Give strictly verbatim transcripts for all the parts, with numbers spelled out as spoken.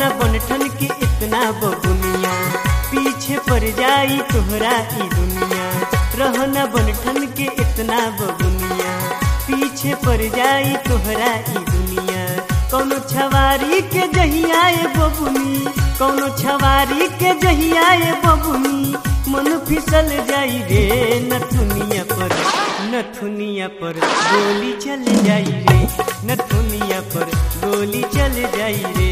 रहना बनठन के इतना बबुनिया, पीछे पड़ जाई तोहरा ई दुनिया। रहना बनठन के इतना बबुनिया, पीछे पड़ जाई तोहरा ई दुनिया। कौनो छवारी के जहियाए बबुनी, कौनो छवारी के जहियाए बबुनी, मन फिसल जाई रे नथुनिया पर, नथुनिया पर गोली चल जाई रे, नथुनिया पर गोली चल जाई रे।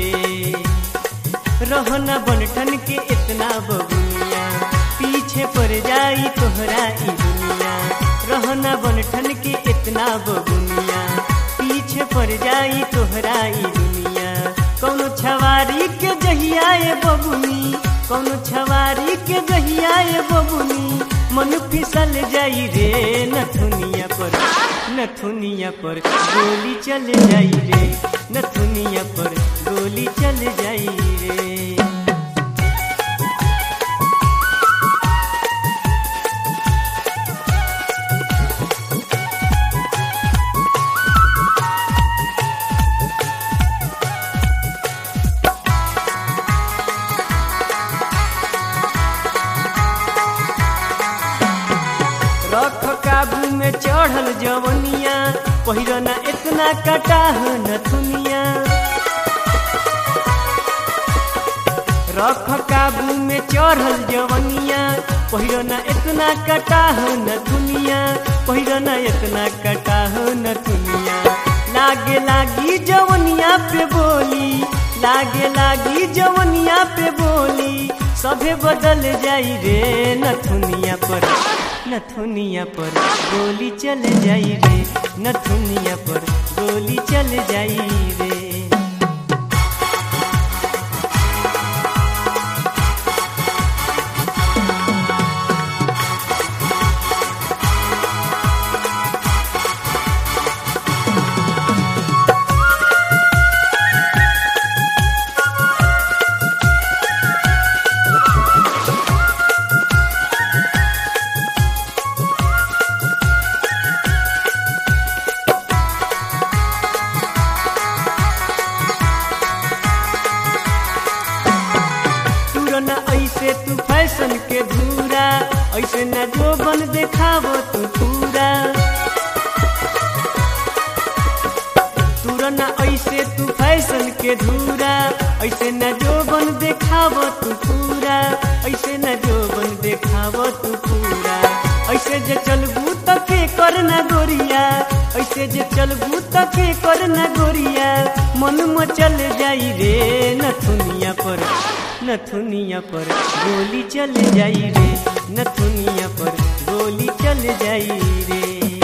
रहना बनठन के इतना बबुनिया, पीछे पड़ जाई तोहरा ई दुनिया। रहना बनठन के इतना बबुनिया, पीछे पड़ जाई तोहरा ई दुनिया। कौनो छवारी के जहियाए बबुनी, कौनो छवारी के जहियाए बबुनी, मन फिसल जाई रे नथुनिया पर, नथुनिया पर गोली चल जाई रे, नथुनिया पर गोली चल जाई रे। रख काबू में चढ़ल जवनिया, पहिरना इतना कटाह नथुनिया। रख काबू में चढ़ल जवनिया, पहिरना इतना कटाह नथुनिया, पहिरना इतना कटाह नथुनिया। लागे लागी जवनिया पे बोली, लागे लागी जवनिया पे बोली, सभे बदल जाई रे नथुनिया पर, नथुनिया पर गोली चल जाई रे, नथुनिया पर गोली चल जाई रे। ऐसे तू फैशन के धूरा, ऐसे न जो बन देखावो तू पूरा। तुरना ऐसे तू फैशन के धूरा, ऐसे न जो बन देखावो तू पूरा, ऐसे न जो बन देखावो तू पूरा। ऐसे जे चलबू तके करना गोरिया, ऐसे जे चलबू तके करना गोरिया, मन में चल जाई रे नथुनिया पर, नथुनिया पर गोली चल जाई रे, नथुनिया पर गोली चल जाई रे।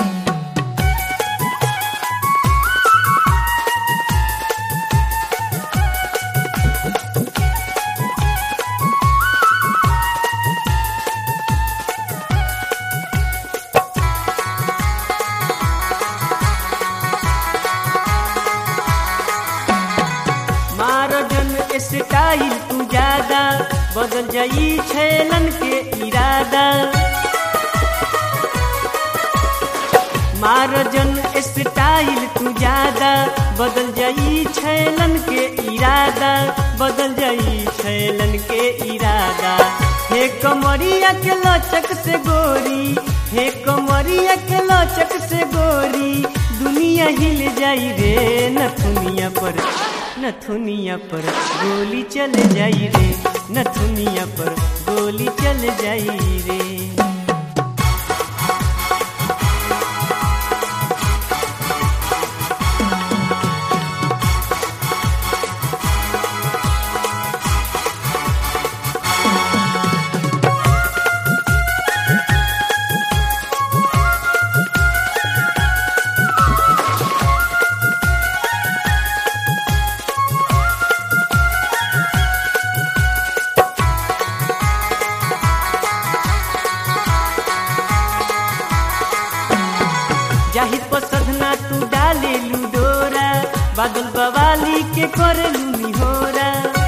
स्टाइल तू ज्यादा, बदल जाई छैलन के इरादा। मारजन स्टाइल तू ज्यादा, बदल जाई छैलन के इरादा, बदल जाई छैलन के इरादा। हे कमरिया के लचक से गोरी, हे कमरिया के लचक से गोरी, दुनिया हिल जाई रे नथुनिया पर, नथुनिया पर गोली चल जाई रे, नथुनिया पर गोली चल जाई रे। जाहिद पर सधना तू डाले लूडोरा, बादल बवाली के करे लूनी होरा।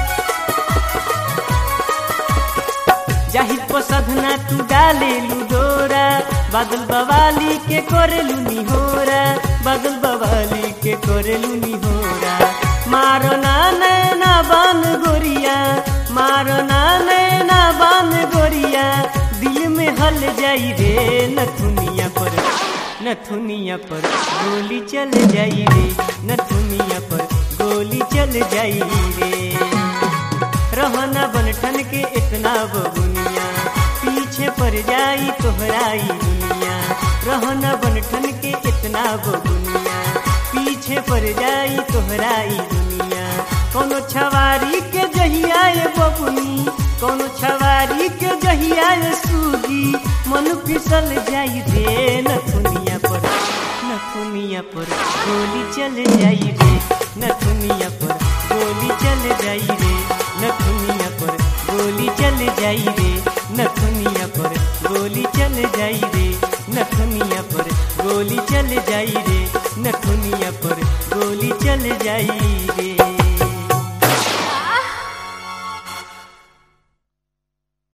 जाहिद पर सधना तू डाले लूडोरा, बादल बवाली के करे लूनी होरा, बादल बवाली के करे लूनी होरा। मारो ना नैना बान गोरिया, मारो ना नैना बान गोरिया, दिल में हल जाई रे नथुनिया पर, नथुनिया पर गोली चल जाई रे, नथुनिया पर गोली चल जाई रे। रहना बनठन के इतना बबुनिया, पीछे पड़ जाई तोहराई दुनिया। रहना बनठन के इतना बबुनिया, पीछे पड़ जाई तोहराई दुनिया। कोनो छवारी के जहियाए बबुनी, कोनो छवारी के जहियाए सूगी, मन फिसल जाई रे नथुनिया पर, नथुनिया पर गोली चल जाई रे, नथुनिया पर गोली चल जाई रे, नथुनिया पर गोली चल जाई रे, नथुनिया पर गोली चल जाई रे, नथुनिया पर गोली चल जाई रे, नथुनिया पर गोली चल जाई रे।